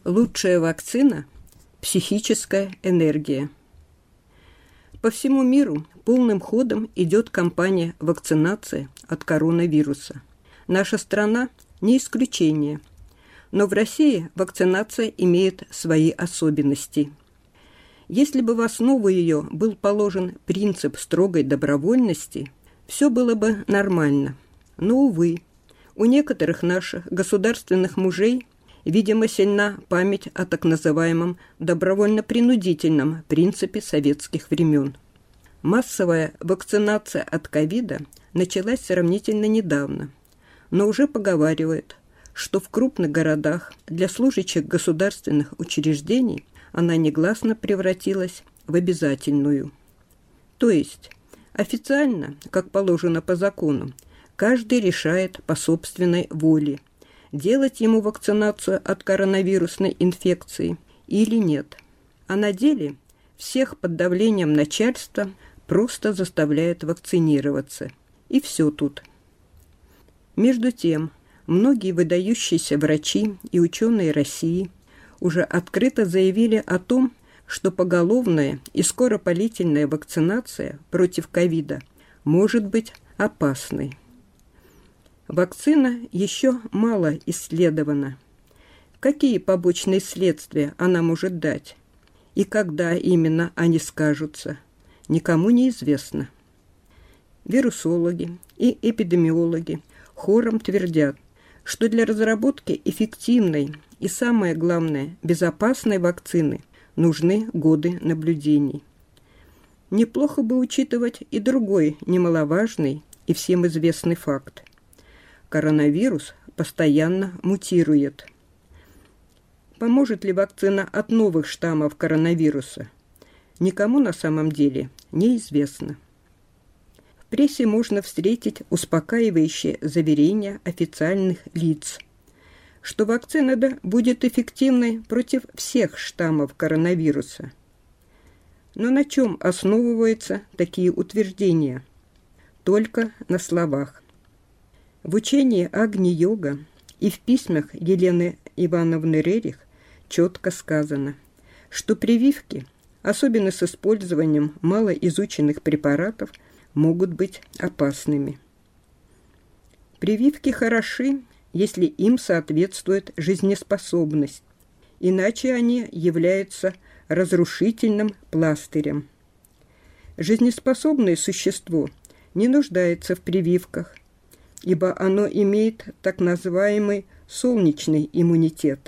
Лучшая вакцина – психическая энергия. По всему миру полным ходом идет кампания вакцинации от коронавируса. Наша страна не исключение, но в России вакцинация имеет свои особенности. Если бы в основу ее был положен принцип строгой добровольности, все было бы нормально. Но, увы, у некоторых наших государственных мужей видимо, сильна память о так называемом добровольно-принудительном принципе советских времен. Массовая вакцинация от ковида началась сравнительно недавно, но уже поговаривают, что в крупных городах для служащих государственных учреждений она негласно превратилась в обязательную. То есть официально, как положено по закону, каждый решает по собственной воле, делать ему вакцинацию от коронавирусной инфекции или нет. А на деле всех под давлением начальства просто заставляют вакцинироваться. И все тут. Между тем, многие выдающиеся врачи и ученые России уже открыто заявили о том, что поголовная и скоропалительная вакцинация против ковида может быть опасной. Вакцина еще мало исследована. Какие побочные следствия она может дать? И когда именно они скажутся, никому не известно. Вирусологи и эпидемиологи хором твердят, что для разработки эффективной и, самое главное, безопасной вакцины нужны годы наблюдений. Неплохо бы учитывать и другой немаловажный и всем известный факт. Коронавирус постоянно мутирует. Поможет ли вакцина от новых штаммов коронавируса? Никому на самом деле неизвестно. В прессе можно встретить успокаивающие заверения официальных лиц, что вакцина будет эффективной против всех штаммов коронавируса. Но на чем основываются такие утверждения? Только на словах. В учении Агни-йога и в письмах Елены Ивановны Рерих четко сказано, что прививки, особенно с использованием малоизученных препаратов, могут быть опасными. Прививки хороши, если им соответствует жизнеспособность, иначе они являются разрушительным пластырем. Жизнеспособное существо не нуждается в прививках, ибо оно имеет так называемый солнечный иммунитет.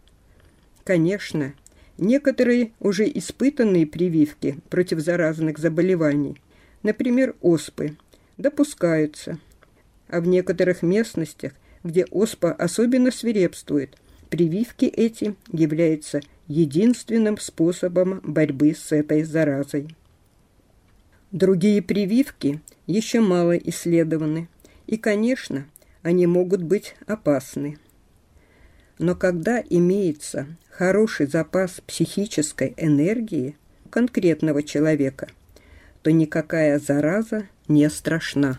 Конечно, некоторые уже испытанные прививки против заразных заболеваний, например, оспы, допускаются, а в некоторых местностях, где оспа особенно свирепствует, прививки эти являются единственным способом борьбы с этой заразой. Другие прививки еще мало исследованы, и, конечно, они могут быть опасны. Но когда имеется хороший запас психической энергии конкретного человека, то никакая зараза не страшна.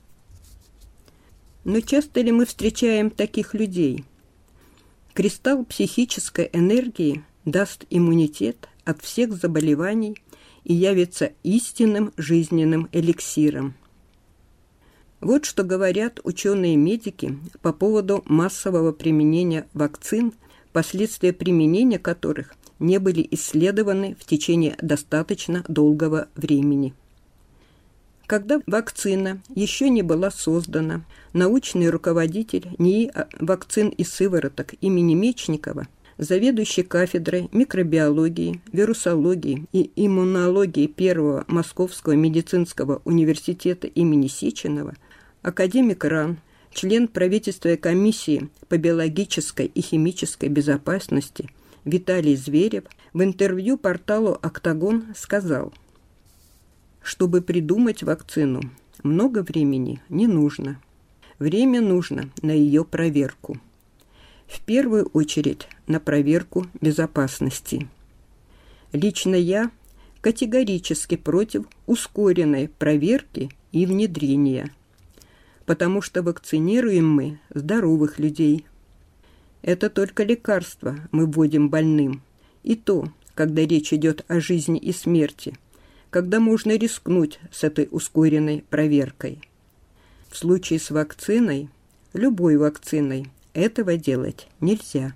Но часто ли мы встречаем таких людей? Кристалл психической энергии даст иммунитет от всех заболеваний и явится истинным жизненным эликсиром. Вот что говорят ученые-медики по поводу массового применения вакцин, последствия применения которых не были исследованы в течение достаточно долгого времени. Когда вакцина еще не была создана, научный руководитель НИИ вакцин и сывороток имени Мечникова, заведующий кафедрой микробиологии, вирусологии и иммунологии Первого Московского медицинского университета имени Сеченова, академик РАН, член правительственной комиссии по биологической и химической безопасности Виталий Зверев в интервью порталу «Октагон» сказал, чтобы придумать вакцину, много времени не нужно. Время нужно на ее проверку. В первую очередь на проверку безопасности. Лично я категорически против ускоренной проверки и внедрения, потому что вакцинируем мы здоровых людей. Это только лекарство мы вводим больным. И то, когда речь идет о жизни и смерти, когда можно рискнуть с этой ускоренной проверкой. В случае с вакциной, любой вакциной, этого делать нельзя.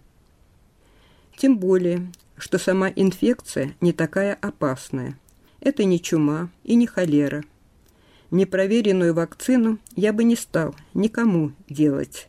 Тем более, что сама инфекция не такая опасная. Это не чума и не холера. Непроверенную вакцину я бы не стал никому делать.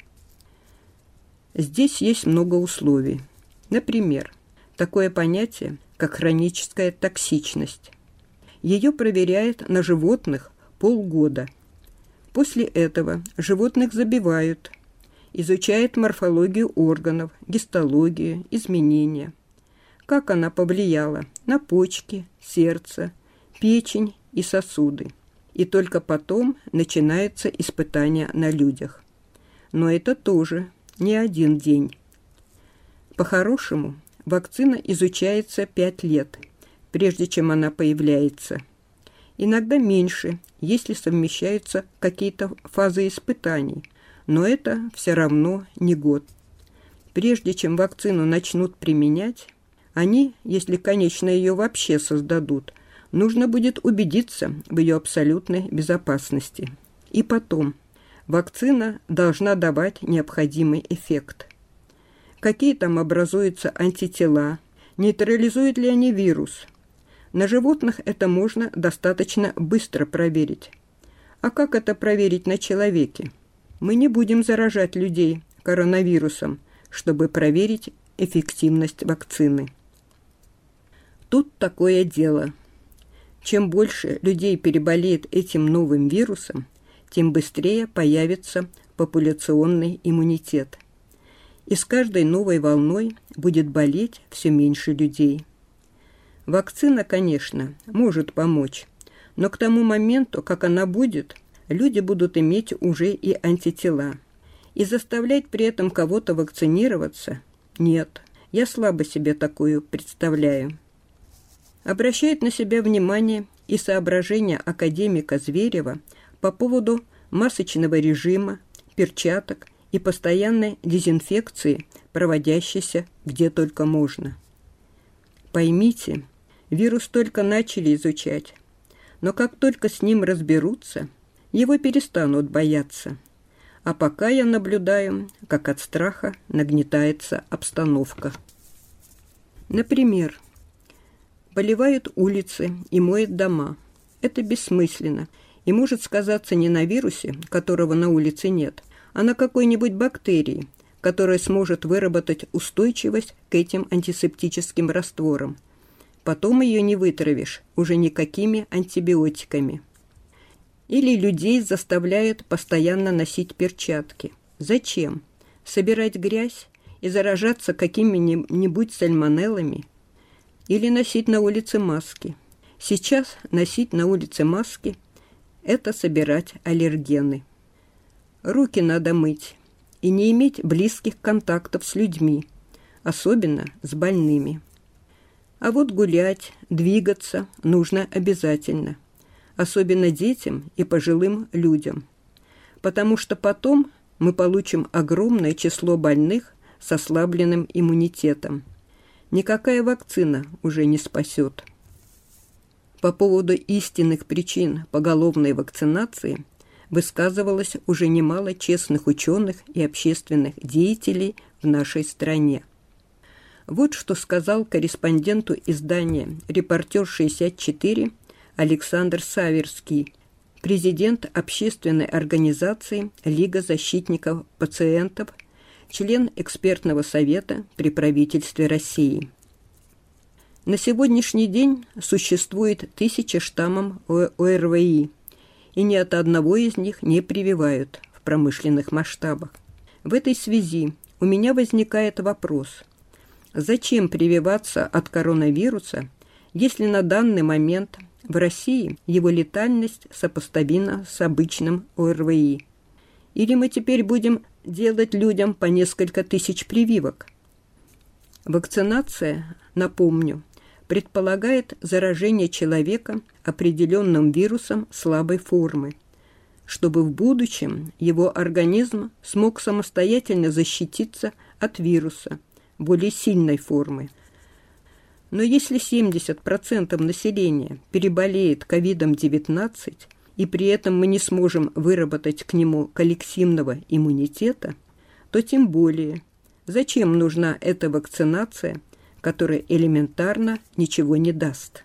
Здесь есть много условий. Например, такое понятие, как хроническая токсичность. Ее проверяют на животных полгода. После этого животных забивают, изучают морфологию органов, гистологию, изменения. Как она повлияла на почки, сердце, печень и сосуды. И только потом начинается испытание на людях. Но это тоже не один день. По-хорошему, вакцина изучается 5 лет, прежде чем она появляется. Иногда меньше, если совмещаются какие-то фазы испытаний, но это все равно не год. Прежде чем вакцину начнут применять, они, если, конечно, ее вообще создадут, нужно будет убедиться в ее абсолютной безопасности. И потом, вакцина должна давать необходимый эффект. Какие там образуются антитела, нейтрализуют ли они вирус? На животных это можно достаточно быстро проверить. А как это проверить на человеке? Мы не будем заражать людей коронавирусом, чтобы проверить эффективность вакцины. Тут такое дело. Чем больше людей переболеет этим новым вирусом, тем быстрее появится популяционный иммунитет. И с каждой новой волной будет болеть все меньше людей. Вакцина, конечно, может помочь, но к тому моменту, как она будет, люди будут иметь уже и антитела. И заставлять при этом кого-то вакцинироваться – нет, я слабо себе такую представляю. Обращает на себя внимание и соображения академика Зверева по поводу масочного режима, перчаток и постоянной дезинфекции, проводящейся где только можно. Поймите, вирус только начали изучать, но как только с ним разберутся, его перестанут бояться. А пока я наблюдаю, как от страха нагнетается обстановка. Например, поливают улицы и моют дома. Это бессмысленно и может сказаться не на вирусе, которого на улице нет, а на какой-нибудь бактерии, которая сможет выработать устойчивость к этим антисептическим растворам. Потом ее не вытравишь уже никакими антибиотиками. Или людей заставляют постоянно носить перчатки. Зачем? Собирать грязь и заражаться какими-нибудь сальмонеллами? Или носить на улице маски? Сейчас носить на улице маски – это собирать аллергены. Руки надо мыть и не иметь близких контактов с людьми, особенно с больными. А вот гулять, двигаться нужно обязательно, особенно детям и пожилым людям, потому что потом мы получим огромное число больных с ослабленным иммунитетом. Никакая вакцина уже не спасет. По поводу истинных причин поголовной вакцинации высказывалось уже немало честных ученых и общественных деятелей в нашей стране. Вот что сказал корреспонденту издания «Репортер-64» Александр Саверский, президент общественной организации «Лига защитников пациентов», член экспертного совета при правительстве России. На сегодняшний день существует 1000 штаммов ОРВИ, и ни от одного из них не прививают в промышленных масштабах. В этой связи у меня возникает вопрос: зачем прививаться от коронавируса, если на данный момент в России его летальность сопоставима с обычным ОРВИ? Или мы теперь будем делать людям по несколько тысяч прививок? Вакцинация, напомню, предполагает заражение человека определенным вирусом слабой формы, чтобы в будущем его организм смог самостоятельно защититься от вируса более сильной формы. Но если 70% населения переболеет COVID-19, и при этом мы не сможем выработать к нему коллективного иммунитета, то тем более, зачем нужна эта вакцинация, которая элементарно ничего не даст?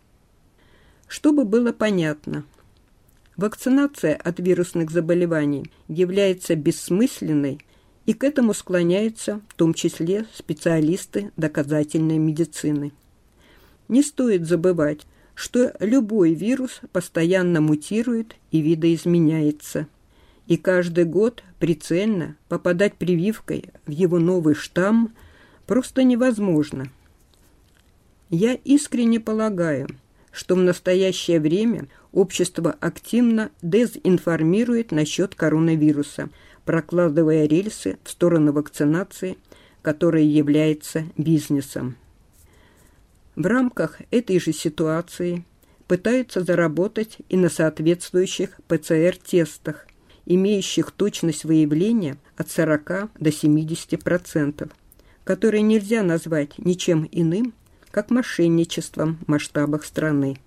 Чтобы было понятно, вакцинация от вирусных заболеваний является бессмысленной, и к этому склоняются в том числе специалисты доказательной медицины. Не стоит забывать, что любой вирус постоянно мутирует и видоизменяется, и каждый год прицельно попадать прививкой в его новый штамм просто невозможно. Я искренне полагаю, что в настоящее время общество активно дезинформирует насчет коронавируса, прокладывая рельсы в сторону вакцинации, которая является бизнесом. В рамках этой же ситуации пытаются заработать и на соответствующих ПЦР-тестах, имеющих точность выявления от 40 до 70%, которые нельзя назвать ничем иным, как мошенничеством в масштабах страны.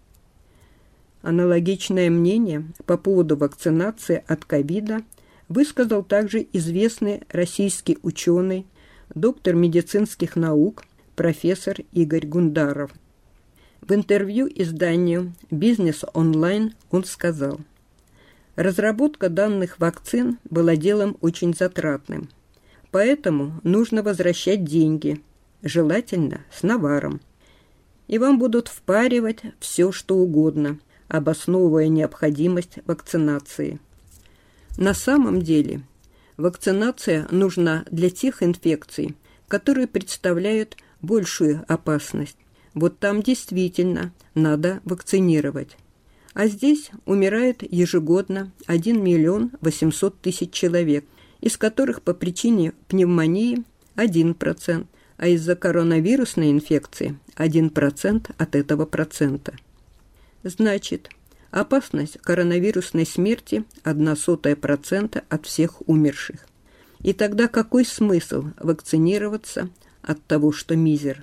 Аналогичное мнение по поводу вакцинации от ковида высказал также известный российский ученый, доктор медицинских наук, профессор Игорь Гундаров. В интервью изданию «Бизнес онлайн» он сказал: «Разработка данных вакцин была делом очень затратным, поэтому нужно возвращать деньги, желательно с наваром. И вам будут впаривать все, что угодно, обосновывая необходимость вакцинации. На самом деле вакцинация нужна для тех инфекций, которые представляют большую опасность. Вот там действительно надо вакцинировать. А здесь умирает ежегодно 1 800 000 человек, из которых по причине пневмонии 1%, а из-за коронавирусной инфекции 1% от этого процента. Значит, опасность коронавирусной смерти 0,01% от всех умерших. И тогда какой смысл вакцинироваться от того, что мизер?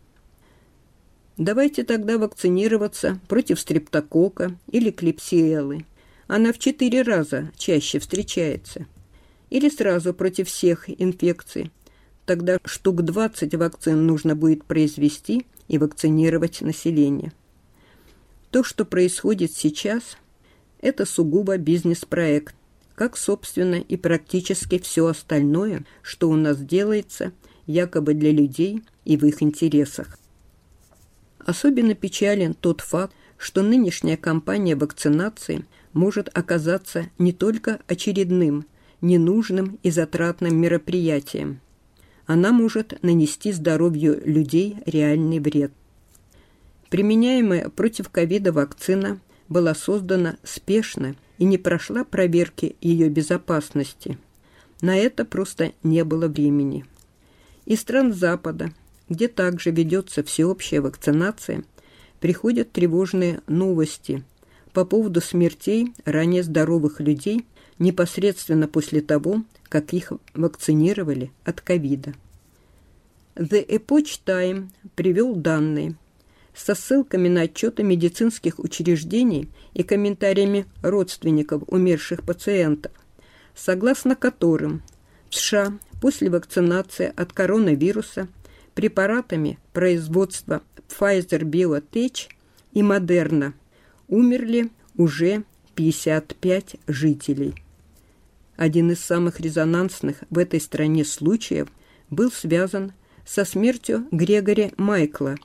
Давайте тогда вакцинироваться против стрептокока или клепсиеллы. Она в 4 раза чаще встречается. Или сразу против всех инфекций. Тогда штук 20 вакцин нужно будет произвести и вакцинировать население. То, что происходит сейчас, это сугубо бизнес-проект, как, собственно, и практически все остальное, что у нас делается якобы для людей и в их интересах. Особенно печален тот факт, что нынешняя кампания вакцинации может оказаться не только очередным, ненужным и затратным мероприятием. Она может нанести здоровью людей реальный вред. Применяемая против ковида вакцина была создана спешно и не прошла проверки ее безопасности. На это просто не было времени. Из стран Запада, где также ведется всеобщая вакцинация, приходят тревожные новости по поводу смертей ранее здоровых людей непосредственно после того, как их вакцинировали от ковида. The Epoch Time привел данные со ссылками на отчеты медицинских учреждений и комментариями родственников умерших пациентов, согласно которым в США после вакцинации от коронавируса препаратами производства Pfizer-BioNTech и Moderna умерли уже 55 жителей. Один из самых резонансных в этой стране случаев был связан со смертью Грегори Майкла,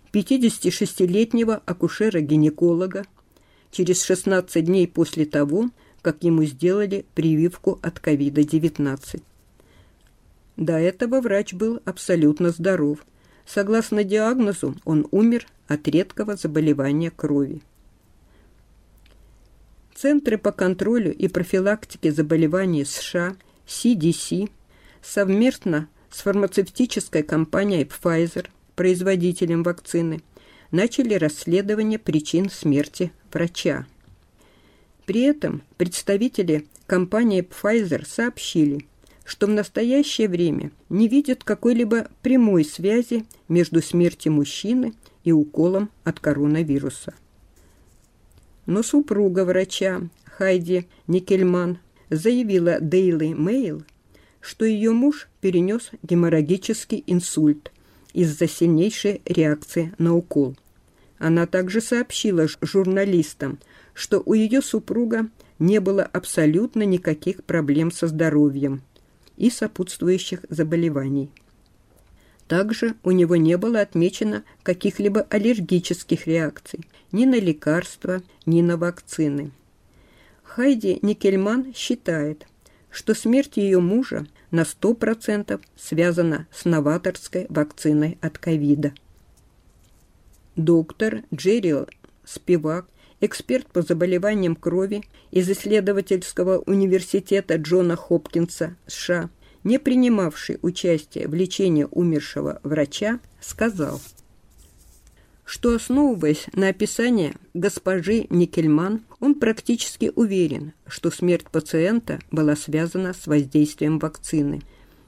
56-летнего акушера-гинеколога, через 16 дней после того, как ему сделали прививку от COVID-19. До этого врач был абсолютно здоров. Согласно диагнозу, он умер от редкого заболевания крови. Центры по контролю и профилактике заболеваний США, CDC, совместно с фармацевтической компанией Pfizer, производителем вакцины, начали расследование причин смерти врача. При этом представители компании Pfizer сообщили, что в настоящее время не видят какой-либо прямой связи между смертью мужчины и уколом от коронавируса. Но супруга врача Хайди Никельман заявила Daily Mail, что ее муж перенес геморрагический инсульт из-за сильнейшей реакции на укол. Она также сообщила журналистам, что у ее супруга не было абсолютно никаких проблем со здоровьем и сопутствующих заболеваний. Также у него не было отмечено каких-либо аллергических реакций ни на лекарства, ни на вакцины. Хайди Никельман считает, что смерть ее мужа на 100% связана с новаторской вакциной от ковида. Доктор Джерил Спивак, эксперт по заболеваниям крови из исследовательского университета Джона Хопкинса, США, не принимавший участие в лечении умершего врача, сказал, что, основываясь на описании госпожи Никельман, он практически уверен, что смерть пациента была связана с воздействием вакцины.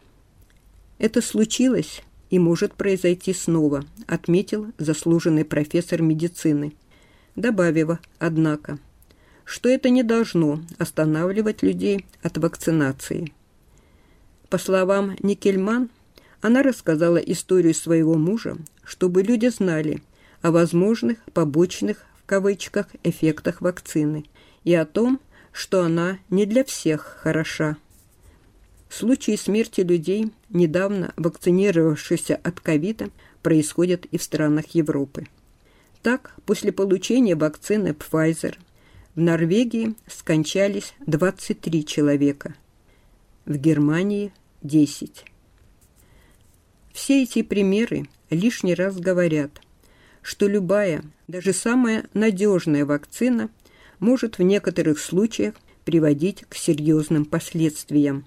Это случилось и может произойти снова, отметил заслуженный профессор медицины, добавив, однако, что это не должно останавливать людей от вакцинации. По словам Никельман, она рассказала историю своего мужа, чтобы люди знали о возможных побочных, в кавычках, эффектах вакцины и о том, что она не для всех хороша. Случаи смерти людей, недавно вакцинировавшихся от ковида, происходят и в странах Европы. Так, после получения вакцины Pfizer в Норвегии скончались 23 человека, в Германии – 10. Все эти примеры лишний раз говорят, что любая, даже самая надежная вакцина может в некоторых случаях приводить к серьезным последствиям.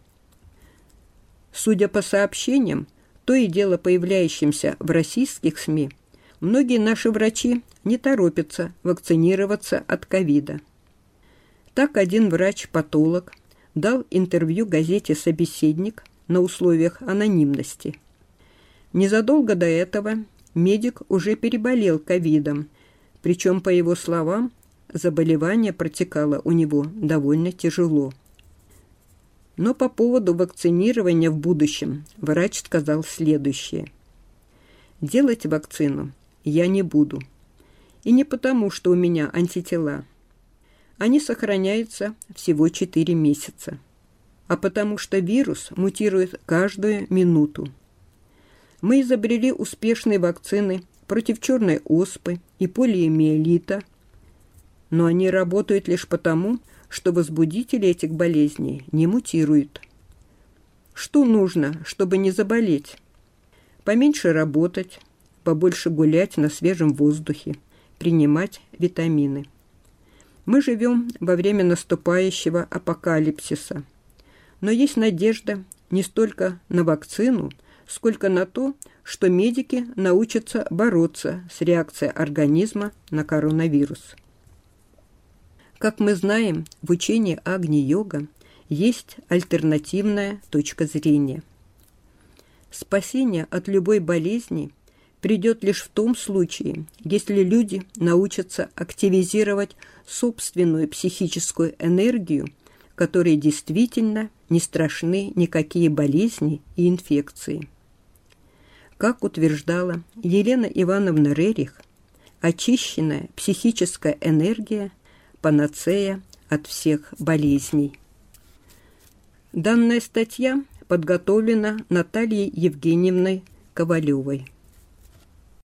Судя по сообщениям, то и дело появляющимся в российских СМИ, многие наши врачи не торопятся вакцинироваться от ковида. Так один врач-патолог дал интервью газете «Собеседник» на условиях анонимности. Незадолго до этого медик уже переболел ковидом, причем, по его словам, заболевание протекало у него довольно тяжело. Но по поводу вакцинирования в будущем врач сказал следующее. «Делать вакцину я не буду. И не потому, что у меня антитела. Они сохраняются всего 4 месяца. А потому что вирус мутирует каждую минуту. Мы изобрели успешные вакцины против черной оспы и полиомиелита, но они работают лишь потому, что возбудители этих болезней не мутируют. Что нужно, чтобы не заболеть? Поменьше работать, побольше гулять на свежем воздухе, принимать витамины. Мы живем во время наступающего апокалипсиса. Но есть надежда не столько на вакцину, сколько на то, что медики научатся бороться с реакцией организма на коронавирус. Как мы знаем, в учении Агни-йога есть альтернативная точка зрения. Спасение от любой болезни придет лишь в том случае, если люди научатся активизировать собственную психическую энергию, которой действительно не страшны никакие болезни и инфекции. Как утверждала Елена Ивановна Рерих, очищенная психическая энергия – панацея от всех болезней. Данная статья подготовлена Натальей Евгеньевной Ковалевой.